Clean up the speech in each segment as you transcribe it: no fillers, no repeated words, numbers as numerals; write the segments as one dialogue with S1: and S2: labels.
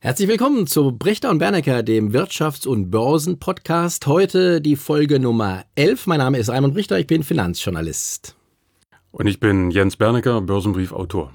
S1: Herzlich willkommen zu Brichter und Bernecker, dem Wirtschafts- und Börsen-Podcast. Heute die Folge Nummer 11. Mein Name ist Raimund Brichter, ich bin Finanzjournalist.
S2: Und ich bin Jens Bernecker, Börsenbriefautor.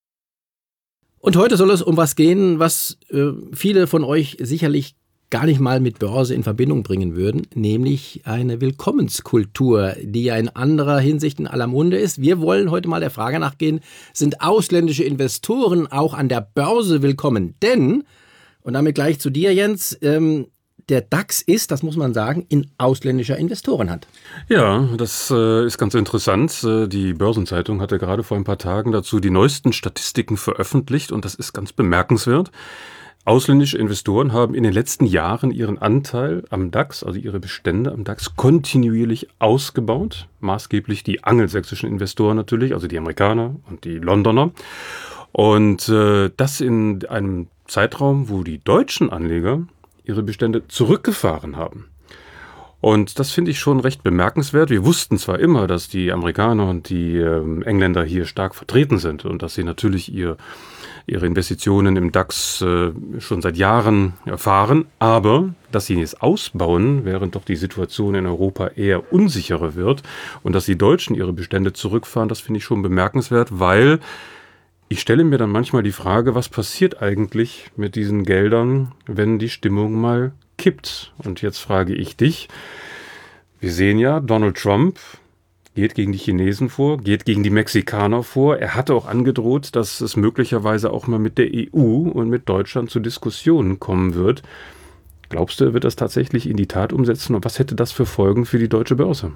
S1: Und heute soll es um was gehen, was viele von euch sicherlich gar nicht mal mit Börse in Verbindung bringen würden, nämlich eine Willkommenskultur, die ja in anderer Hinsicht in aller Munde ist. Wir wollen heute mal der Frage nachgehen, sind ausländische Investoren auch an der Börse willkommen? Denn, und damit gleich zu dir, Jens, der DAX ist, das muss man sagen, in ausländischer Investorenhand.
S2: Ja, das ist ganz interessant. Die Börsenzeitung hatte gerade vor ein paar Tagen dazu die neuesten Statistiken veröffentlicht und das ist ganz bemerkenswert. Ausländische Investoren haben in den letzten Jahren ihren Anteil am DAX, also ihre Bestände am DAX, kontinuierlich ausgebaut. Maßgeblich die angelsächsischen Investoren natürlich, also die Amerikaner und die Londoner. Und das in einem Zeitraum, wo die deutschen Anleger ihre Bestände zurückgefahren haben. Und das finde ich schon recht bemerkenswert. Wir wussten zwar immer, dass die Amerikaner und die Engländer hier stark vertreten sind und dass sie natürlich ihre Investitionen im DAX schon seit Jahren erfahren, aber dass sie es ausbauen, während doch die Situation in Europa eher unsicherer wird und dass die Deutschen ihre Bestände zurückfahren, das finde ich schon bemerkenswert, weil ich stelle mir dann manchmal die Frage, was passiert eigentlich mit diesen Geldern, wenn die Stimmung mal kippt? Und jetzt frage ich dich, wir sehen ja, Donald Trump geht gegen die Chinesen vor, geht gegen die Mexikaner vor. Er hatte auch angedroht, dass es möglicherweise auch mal mit der EU und mit Deutschland zu Diskussionen kommen wird. Glaubst du, er wird das tatsächlich in die Tat umsetzen? Und was hätte das für Folgen für die deutsche Börse?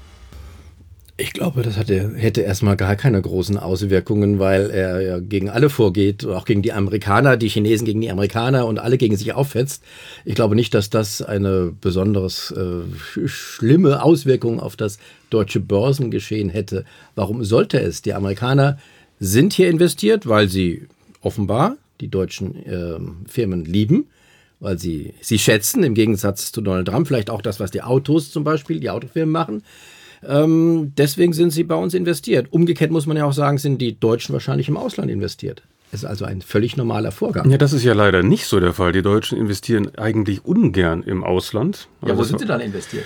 S1: Ich glaube, das hätte erstmal gar keine großen Auswirkungen, weil er ja gegen alle vorgeht, auch gegen die Amerikaner, die Chinesen gegen die Amerikaner und alle gegen sich aufhetzt. Ich glaube nicht, dass das eine besonders schlimme Auswirkung auf das deutsche Börsengeschehen hätte. Warum sollte es? Die Amerikaner sind hier investiert, weil sie offenbar die deutschen Firmen lieben, weil sie schätzen, im Gegensatz zu Donald Trump, vielleicht auch das, was die Autos zum Beispiel, die Autofirmen machen. Deswegen sind sie bei uns investiert. Umgekehrt muss man ja auch sagen, sind die Deutschen wahrscheinlich im Ausland investiert. Das ist also ein völlig normaler Vorgang.
S2: Ja, das ist ja leider nicht so der Fall. Die Deutschen investieren eigentlich ungern im Ausland.
S1: Ja, wo sind sie dann investiert?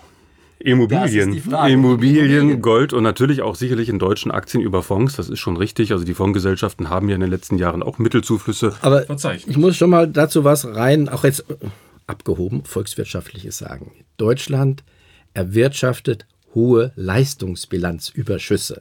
S2: Immobilien, Gold und natürlich auch sicherlich in deutschen Aktien über Fonds. Das ist schon richtig. Also die Fondsgesellschaften haben ja in den letzten Jahren auch Mittelzuflüsse verzeichnet.
S1: Ich muss schon mal dazu was rein, auch jetzt abgehoben, volkswirtschaftliches sagen. Deutschland erwirtschaftet hohe Leistungsbilanzüberschüsse.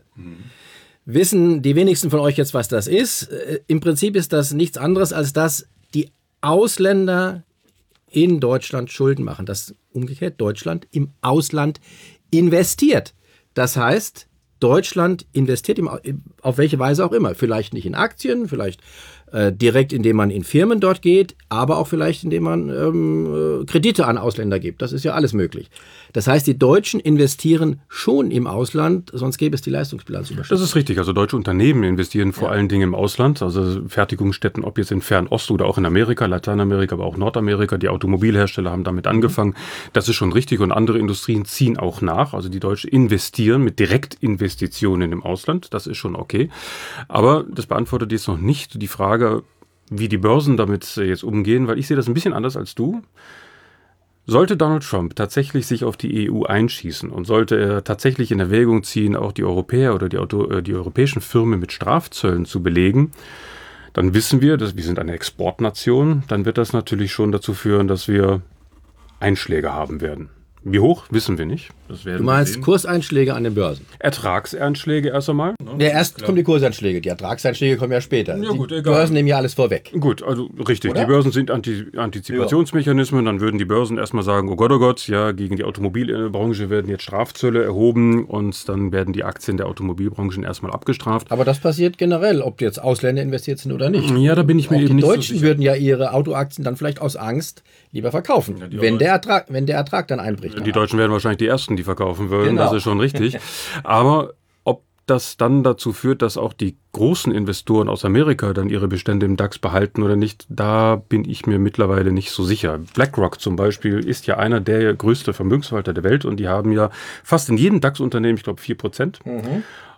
S1: Wissen die wenigsten von euch jetzt, was das ist? Im Prinzip ist das nichts anderes, als dass die Ausländer in Deutschland Schulden machen. Das umgekehrt Deutschland im Ausland investiert. Das heißt, Deutschland investiert auf welche Weise auch immer. Vielleicht nicht in Aktien, vielleicht direkt, indem man in Firmen dort geht, aber auch vielleicht, indem man Kredite an Ausländer gibt. Das ist ja alles möglich. Das heißt, die Deutschen investieren schon im Ausland, sonst gäbe es die Leistungsbilanzüberschüsse.
S2: Das ist richtig. Also deutsche Unternehmen investieren vor allen Dingen im Ausland. Also Fertigungsstätten, ob jetzt in Fernost oder auch in Amerika, Lateinamerika, aber auch Nordamerika. Die Automobilhersteller haben damit angefangen. Das ist schon richtig. Und andere Industrien ziehen auch nach. Also die Deutschen investieren mit Direktinvestitionen im Ausland. Das ist schon okay. Aber das beantwortet jetzt noch nicht die Frage, wie die Börsen damit jetzt umgehen, weil ich sehe das ein bisschen anders als du. Sollte Donald Trump tatsächlich sich auf die EU einschießen und sollte er tatsächlich in Erwägung ziehen, auch die Europäer oder die europäischen Firmen mit Strafzöllen zu belegen, dann wissen wir, dass wir sind eine Exportnation, dann wird das natürlich schon dazu führen, dass wir Einschläge haben werden. Wie hoch, wissen wir nicht. Das werden
S1: du meinst Kurseinschläge an den Börsen?
S2: Ertragseinschläge erst einmal.
S1: Ja, erst kommen die Kurseinschläge. Die Ertragseinschläge kommen ja später.
S2: Ja, gut,
S1: die Börsen nehmen ja alles vorweg.
S2: Gut, also richtig.
S1: Oder?
S2: Die Börsen sind Antizipationsmechanismen. Dann würden die Börsen erstmal sagen, oh Gott, ja, gegen die Automobilbranche werden jetzt Strafzölle erhoben und dann werden die Aktien der Automobilbranchen erstmal abgestraft.
S1: Aber das passiert generell, ob jetzt Ausländer investiert sind oder nicht.
S2: Ja, da bin ich mir eben nicht so sicher.
S1: Die Deutschen würden ja ihre Autoaktien dann vielleicht aus Angst lieber verkaufen, ja, wenn der Ertrag dann einbricht.
S2: Die Deutschen werden wahrscheinlich die Ersten, die verkaufen würden,
S1: genau.
S2: Das ist schon richtig. Aber ob das dann dazu führt, dass auch die großen Investoren aus Amerika dann ihre Bestände im DAX behalten oder nicht, da bin ich mir mittlerweile nicht so sicher. BlackRock zum Beispiel ist ja einer der größten Vermögensverwalter der Welt und die haben ja fast in jedem DAX-Unternehmen, ich glaube 4%.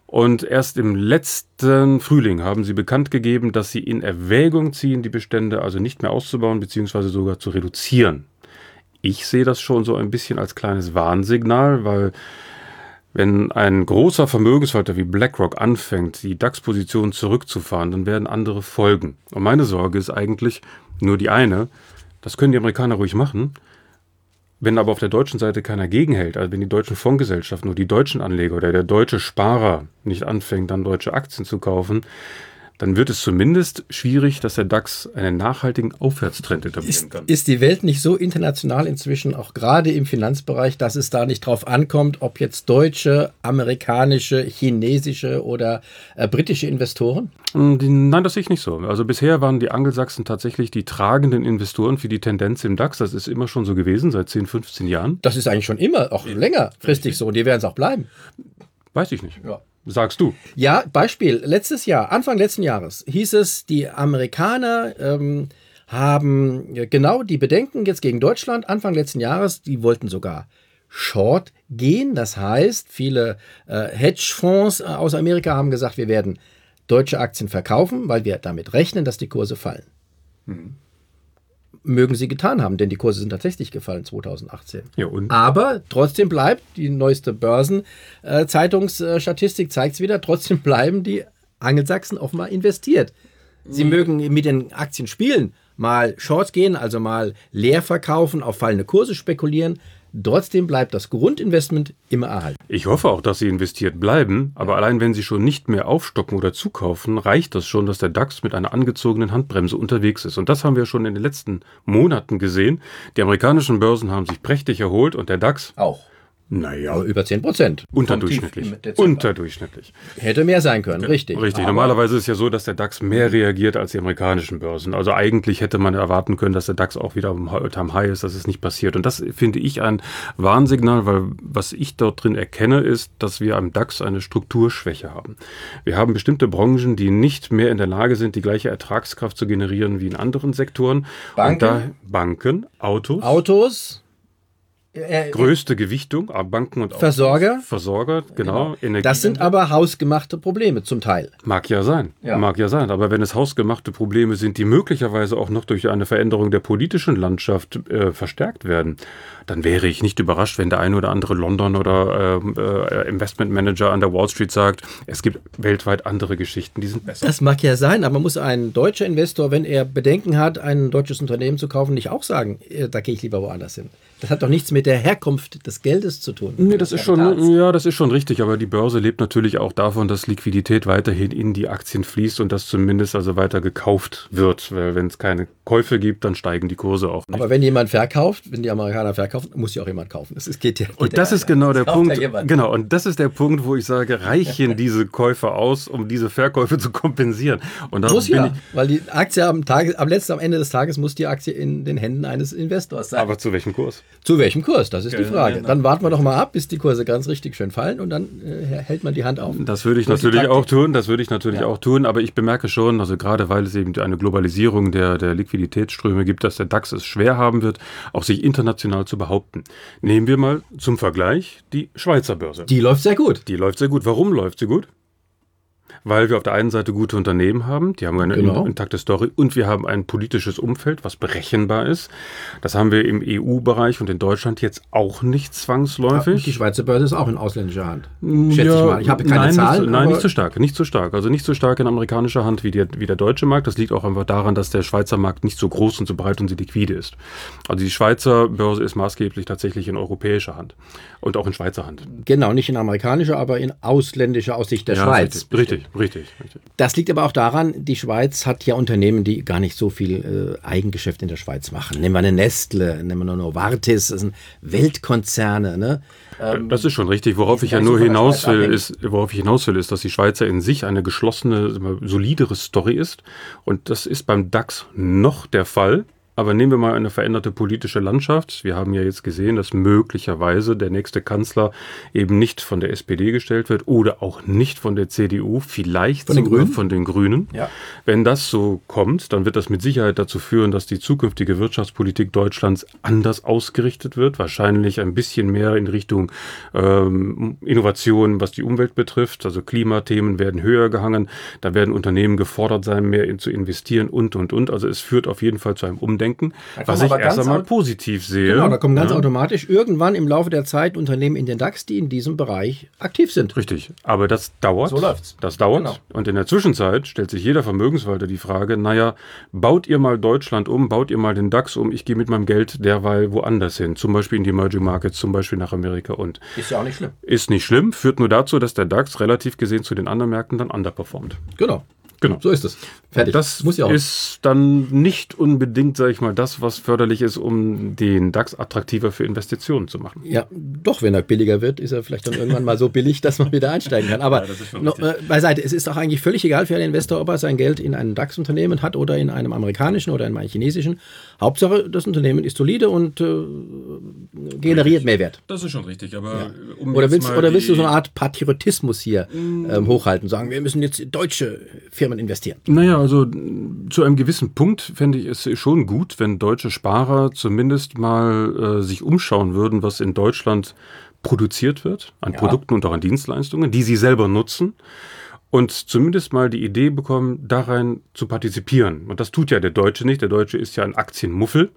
S2: Und erst im letzten Frühling haben sie bekannt gegeben, dass sie in Erwägung ziehen, die Bestände also nicht mehr auszubauen bzw. sogar zu reduzieren. Ich sehe das schon so ein bisschen als kleines Warnsignal, weil wenn ein großer Vermögensverwalter wie BlackRock anfängt, die DAX-Position zurückzufahren, dann werden andere folgen. Und meine Sorge ist eigentlich nur die eine, das können die Amerikaner ruhig machen. Wenn aber auf der deutschen Seite keiner gegenhält, also wenn die deutschen Fondsgesellschaften, nur die deutschen Anleger oder der deutsche Sparer nicht anfängt, dann deutsche Aktien zu kaufen, dann wird es zumindest schwierig, dass der DAX einen nachhaltigen Aufwärtstrend etablieren kann.
S1: Ist die Welt nicht so international inzwischen, auch gerade im Finanzbereich, dass es da nicht drauf ankommt, ob jetzt deutsche, amerikanische, chinesische oder britische Investoren?
S2: Nein, das sehe ich nicht so. Also bisher waren die Angelsachsen tatsächlich die tragenden Investoren für die Tendenz im DAX. Das ist immer schon so gewesen, seit 10, 15 Jahren.
S1: Das ist eigentlich schon immer, auch längerfristig so. Und die werden es auch bleiben.
S2: Weiß ich nicht.
S1: Ja.
S2: Sagst du?
S1: Ja, Beispiel. Anfang letzten Jahres hieß es, die Amerikaner haben genau die Bedenken jetzt gegen Deutschland. Anfang letzten Jahres, die wollten sogar Short gehen. Das heißt, viele Hedgefonds aus Amerika haben gesagt, wir werden deutsche Aktien verkaufen, weil wir damit rechnen, dass die Kurse fallen. Mögen sie getan haben, denn die Kurse sind tatsächlich gefallen 2018.
S2: Ja, und?
S1: Aber trotzdem bleibt, die neueste Börsenzeitungsstatistik zeigt es wieder, trotzdem bleiben die Angelsachsen offenbar investiert. Sie mögen mit den Aktien spielen, mal Shorts gehen, also mal leer verkaufen, auf fallende Kurse spekulieren. Trotzdem bleibt das Grundinvestment immer erhalten.
S2: Ich hoffe auch, dass sie investiert bleiben, aber allein wenn sie schon nicht mehr aufstocken oder zukaufen, reicht das schon, dass der DAX mit einer angezogenen Handbremse unterwegs ist. Und das haben wir schon in den letzten Monaten gesehen. Die amerikanischen Börsen haben sich prächtig erholt und der DAX
S1: auch.
S2: Naja,
S1: aber über 10%.
S2: Unterdurchschnittlich. Unterdurchschnittlich.
S1: Hätte mehr sein können, richtig.
S2: Richtig. Normalerweise ist es ja so, dass der DAX mehr reagiert als die amerikanischen Börsen. Also eigentlich hätte man erwarten können, dass der DAX auch wieder am High ist. Das ist nicht passiert. Und das finde ich ein Warnsignal, weil was ich dort drin erkenne, ist, dass wir am DAX eine Strukturschwäche haben. Wir haben bestimmte Branchen, die nicht mehr in der Lage sind, die gleiche Ertragskraft zu generieren wie in anderen Sektoren. Banken, Autos. Größte Gewichtung, Banken und
S1: Versorger,
S2: genau.
S1: Das sind aber hausgemachte Probleme zum Teil.
S2: Mag ja sein. Aber wenn es hausgemachte Probleme sind, die möglicherweise auch noch durch eine Veränderung der politischen Landschaft verstärkt werden, dann wäre ich nicht überrascht, wenn der eine oder andere London oder Investmentmanager an der Wall Street sagt, es gibt weltweit andere Geschichten, die sind besser.
S1: Das mag ja sein, aber muss ein deutscher Investor, wenn er Bedenken hat, ein deutsches Unternehmen zu kaufen, nicht auch sagen, da gehe ich lieber woanders hin? Das hat doch nichts mit der Herkunft des Geldes zu tun.
S2: Nee, das ist schon richtig, aber die Börse lebt natürlich auch davon, dass Liquidität weiterhin in die Aktien fließt und dass zumindest also weiter gekauft wird. Weil wenn es keine Käufe gibt, dann steigen die Kurse auch nicht.
S1: Aber wenn jemand verkauft, wenn die Amerikaner verkaufen, muss ja auch jemand kaufen.
S2: Das ist genau der Punkt. Genau, und das ist der Punkt, wo ich sage, reichen diese Käufe aus, um diese Verkäufe zu kompensieren? Und da
S1: muss ja, weil die Aktie am Ende des Tages muss die Aktie in den Händen eines Investors sein.
S2: Aber zu welchem Kurs?
S1: Zu welchem Kurs? Das ist die Frage. Dann warten wir doch mal ab, bis die Kurse ganz richtig schön fallen und dann hält man die Hand auf.
S2: Das würde ich natürlich auch tun. Aber ich bemerke schon, also gerade weil es eben eine Globalisierung der Liquiditätsströme gibt, dass der DAX es schwer haben wird, auch sich international zu behaupten. Nehmen wir mal zum Vergleich die Schweizer Börse.
S1: Die läuft sehr gut.
S2: Warum läuft sie gut? Weil wir auf der einen Seite gute Unternehmen haben, die haben eine intakte Story und wir haben ein politisches Umfeld, was berechenbar ist. Das haben wir im EU-Bereich und in Deutschland jetzt auch nicht zwangsläufig.
S1: Die Schweizer Börse ist auch in ausländischer Hand, schätze ich mal. Ich habe keine Zahlen.
S2: Nicht so stark. Also nicht so stark in amerikanischer Hand wie der deutsche Markt. Das liegt auch einfach daran, dass der Schweizer Markt nicht so groß und so breit und so liquide ist. Also die Schweizer Börse ist maßgeblich tatsächlich in europäischer Hand und auch in Schweizer Hand.
S1: Genau, nicht in amerikanischer, aber in ausländischer aus Sicht der Schweiz.
S2: Richtig.
S1: Das liegt aber auch daran, die Schweiz hat ja Unternehmen, die gar nicht so viel Eigengeschäft in der Schweiz machen. Nehmen wir eine Nestle, nehmen wir eine Novartis, das sind Weltkonzerne. Ne?
S2: Das ist schon richtig. Worauf ich hinaus will, ist, dass die Schweizer in sich eine geschlossene, solidere Story ist. Und das ist beim DAX noch der Fall. Aber nehmen wir mal eine veränderte politische Landschaft. Wir haben ja jetzt gesehen, dass möglicherweise der nächste Kanzler eben nicht von der SPD gestellt wird oder auch nicht von der CDU, vielleicht sogar von den Grünen. Ja. Wenn das so kommt, dann wird das mit Sicherheit dazu führen, dass die zukünftige Wirtschaftspolitik Deutschlands anders ausgerichtet wird. Wahrscheinlich ein bisschen mehr in Richtung Innovation, was die Umwelt betrifft. Also Klimathemen werden höher gehangen. Da werden Unternehmen gefordert sein, mehr zu investieren und. Also es führt auf jeden Fall zu einem Umdenken. Was ich erst einmal positiv sehe.
S1: Genau, da kommen ganz automatisch irgendwann im Laufe der Zeit Unternehmen in den DAX, die in diesem Bereich aktiv sind.
S2: Richtig, aber das dauert.
S1: So läuft's.
S2: Das dauert. Genau. Und in der Zwischenzeit stellt sich jeder Vermögensverwalter die Frage, baut ihr mal Deutschland um, baut ihr mal den DAX um, ich gehe mit meinem Geld derweil woanders hin. Zum Beispiel in die Emerging Markets, zum Beispiel nach Amerika und.
S1: Ist ja auch nicht schlimm.
S2: Ist nicht schlimm, führt nur dazu, dass der DAX relativ gesehen zu den anderen Märkten dann underperformt.
S1: Genau. So ist es.
S2: Fertig. Das muss ja auch. Ist dann nicht unbedingt, sage ich mal, das, was förderlich ist, um den DAX attraktiver für Investitionen zu machen.
S1: Ja, doch, wenn er billiger wird, ist er vielleicht dann irgendwann mal so billig, dass man wieder einsteigen kann. Aber beiseite, es ist doch eigentlich völlig egal für einen Investor, ob er sein Geld in einem DAX-Unternehmen hat oder in einem amerikanischen oder in einem chinesischen. Hauptsache, das Unternehmen ist solide und generiert Mehrwert.
S2: Das ist schon richtig. Aber
S1: ja. Oder willst du so eine Art Patriotismus hier hochhalten, sagen, wir müssen jetzt deutsche Firmen investieren?
S2: Naja, also zu einem gewissen Punkt fände ich es schon gut, wenn deutsche Sparer zumindest mal sich umschauen würden, was in Deutschland produziert wird, an Produkten und auch an Dienstleistungen, die sie selber nutzen. Und zumindest mal die Idee bekommen, darein zu partizipieren. Und das tut ja der Deutsche nicht. Der Deutsche ist ja ein Aktienmuffel.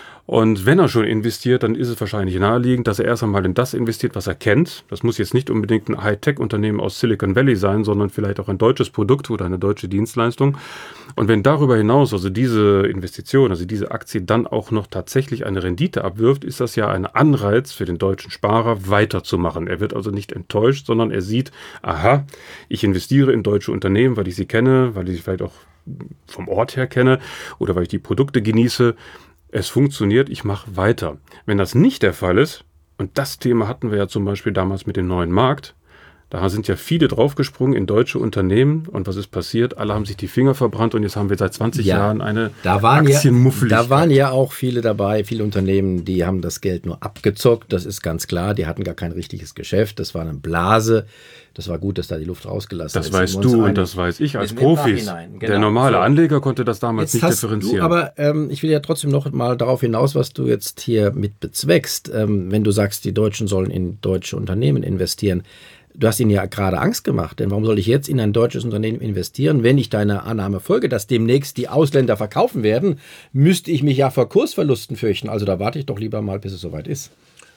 S2: Und wenn er schon investiert, dann ist es wahrscheinlich naheliegend, dass er erst einmal in das investiert, was er kennt. Das muss jetzt nicht unbedingt ein Hightech-Unternehmen aus Silicon Valley sein, sondern vielleicht auch ein deutsches Produkt oder eine deutsche Dienstleistung. Und wenn darüber hinaus, also diese Investition, also diese Aktie dann auch noch tatsächlich eine Rendite abwirft, ist das ja ein Anreiz für den deutschen Sparer, weiterzumachen. Er wird also nicht enttäuscht, sondern er sieht, aha, ich investiere in deutsche Unternehmen, weil ich sie kenne, weil ich sie vielleicht auch vom Ort her kenne oder weil ich die Produkte genieße. Es funktioniert, ich mache weiter. Wenn das nicht der Fall ist, und das Thema hatten wir ja zum Beispiel damals mit dem neuen Markt, da sind ja viele draufgesprungen in deutsche Unternehmen und was ist passiert? Alle haben sich die Finger verbrannt und jetzt haben wir seit 20 Jahren eine Aktienmuffeligkeit.
S1: Da waren ja auch viele dabei, viele Unternehmen, die haben das Geld nur abgezockt, das ist ganz klar, die hatten gar kein richtiges Geschäft, das war eine Blase. Das war gut, dass da die Luft rausgelassen ist.
S2: Das weißt du und das weiß ich als Profis. Genau. Der normale Anleger konnte das damals nicht differenzieren.
S1: Aber ich will ja trotzdem noch mal darauf hinaus, was du jetzt hier mit bezweckst. Wenn du sagst, die Deutschen sollen in deutsche Unternehmen investieren. Du hast ihnen ja gerade Angst gemacht, denn warum soll ich jetzt in ein deutsches Unternehmen investieren, wenn ich deiner Annahme folge, dass demnächst die Ausländer verkaufen werden, müsste ich mich ja vor Kursverlusten fürchten. Also da warte ich doch lieber mal, bis es soweit ist.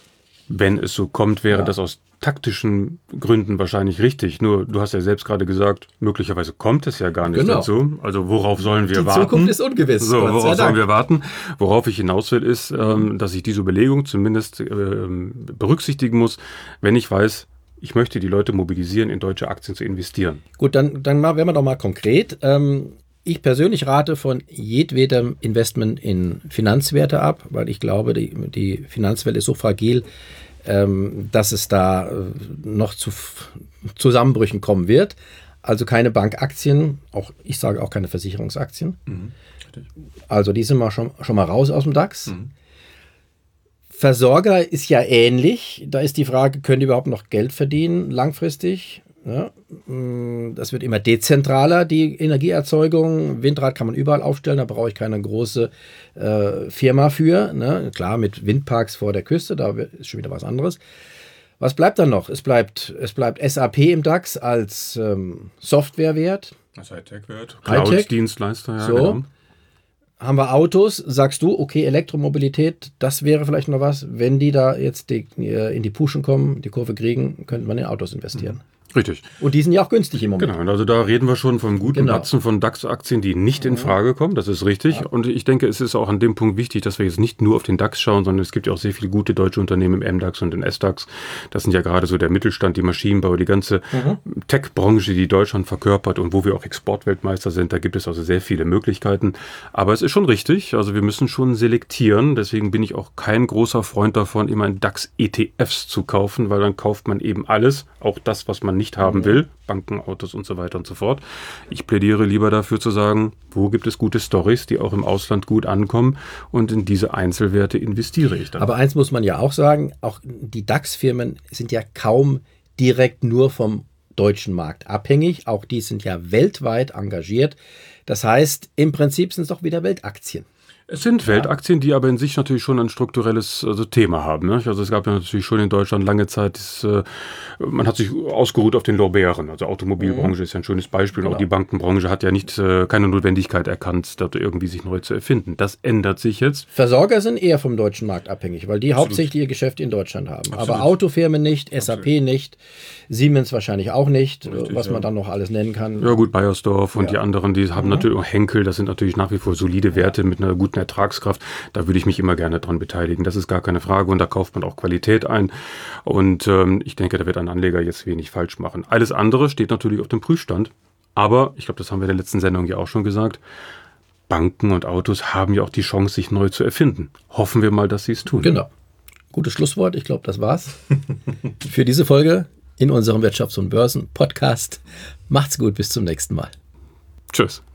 S2: Wenn es so kommt, wäre das aus taktischen Gründen wahrscheinlich richtig. Nur, du hast ja selbst gerade gesagt, möglicherweise kommt es ja gar nicht dazu. Also worauf sollen wir warten?
S1: Die Zukunft ist ungewiss.
S2: So, worauf sollen wir warten? Worauf ich hinaus will, ist, dass ich diese Überlegung zumindest berücksichtigen muss, wenn ich weiß, ich möchte die Leute mobilisieren, in deutsche Aktien zu investieren.
S1: Gut, dann werden wir doch mal konkret. Ich persönlich rate von jedwedem Investment in Finanzwerte ab, weil ich glaube, die Finanzwelt ist so fragil, dass es da noch zu Zusammenbrüchen kommen wird. Also keine Bankaktien, ich sage auch keine Versicherungsaktien. Also die sind schon mal raus aus dem DAX. Versorger ist ja ähnlich. Da ist die Frage, können die überhaupt noch Geld verdienen langfristig? Ja, das wird immer dezentraler, die Energieerzeugung. Windrad kann man überall aufstellen, da brauche ich keine große Firma für. Ne? Klar, mit Windparks vor der Küste, da ist schon wieder was anderes. Was bleibt dann noch? Es bleibt SAP im DAX als Softwarewert.
S2: Als Hightech-Wert.
S1: Cloud-Dienstleister, ja, so. Genau. Haben wir Autos, sagst du, okay, Elektromobilität, das wäre vielleicht noch was. Wenn die da jetzt in die Puschen kommen, die Kurve kriegen, könnte man in Autos investieren.
S2: Richtig.
S1: Und die sind ja auch günstig im Moment.
S2: Genau, also da reden wir schon vom guten Batzen von DAX-Aktien, die nicht in Frage kommen, das ist richtig. Ja. Und ich denke, es ist auch an dem Punkt wichtig, dass wir jetzt nicht nur auf den DAX schauen, sondern es gibt ja auch sehr viele gute deutsche Unternehmen im MDAX und im SDAX. Das sind ja gerade so der Mittelstand, die Maschinenbau, die ganze Tech-Branche, die Deutschland verkörpert und wo wir auch Exportweltmeister sind. Da gibt es also sehr viele Möglichkeiten. Aber es ist schon richtig, also wir müssen schon selektieren. Deswegen bin ich auch kein großer Freund davon, immer in DAX-ETFs zu kaufen, weil dann kauft man eben alles, auch das, was man nicht haben will. Banken, Autos und so weiter und so fort. Ich plädiere lieber dafür zu sagen, wo gibt es gute Storys, die auch im Ausland gut ankommen, und in diese Einzelwerte investiere ich dann.
S1: Aber eins muss man ja auch sagen, auch die DAX-Firmen sind ja kaum direkt nur vom deutschen Markt abhängig. Auch die sind ja weltweit engagiert. Das heißt, im Prinzip sind es doch wieder Weltaktien.
S2: Es sind Weltaktien, die aber in sich natürlich schon ein strukturelles Thema haben. Ne? Also es gab ja natürlich schon in Deutschland lange Zeit, man hat sich ausgeruht auf den Lorbeeren. Also Automobilbranche ist ja ein schönes Beispiel. Genau. Auch die Bankenbranche hat ja keine Notwendigkeit erkannt, dort irgendwie sich neu zu erfinden. Das ändert sich jetzt.
S1: Versorger sind eher vom deutschen Markt abhängig, weil die hauptsächlich ihr Geschäft in Deutschland haben. Absolut. Aber Autofirmen nicht, SAP nicht, Siemens wahrscheinlich auch nicht, richtig, was man dann noch alles nennen kann.
S2: Ja gut, Beiersdorf und die anderen, die haben natürlich auch Henkel, das sind natürlich nach wie vor solide Werte mit einer guten Ertragskraft. Da würde ich mich immer gerne dran beteiligen. Das ist gar keine Frage und da kauft man auch Qualität ein. Und ich denke, da wird ein Anleger jetzt wenig falsch machen. Alles andere steht natürlich auf dem Prüfstand. Aber, ich glaube, das haben wir in der letzten Sendung ja auch schon gesagt, Banken und Autos haben ja auch die Chance, sich neu zu erfinden. Hoffen wir mal, dass sie es tun.
S1: Genau. Gutes Schlusswort. Ich glaube, das war's für diese Folge in unserem Wirtschafts- und Börsen-Podcast. Macht's gut, bis zum nächsten Mal.
S2: Tschüss.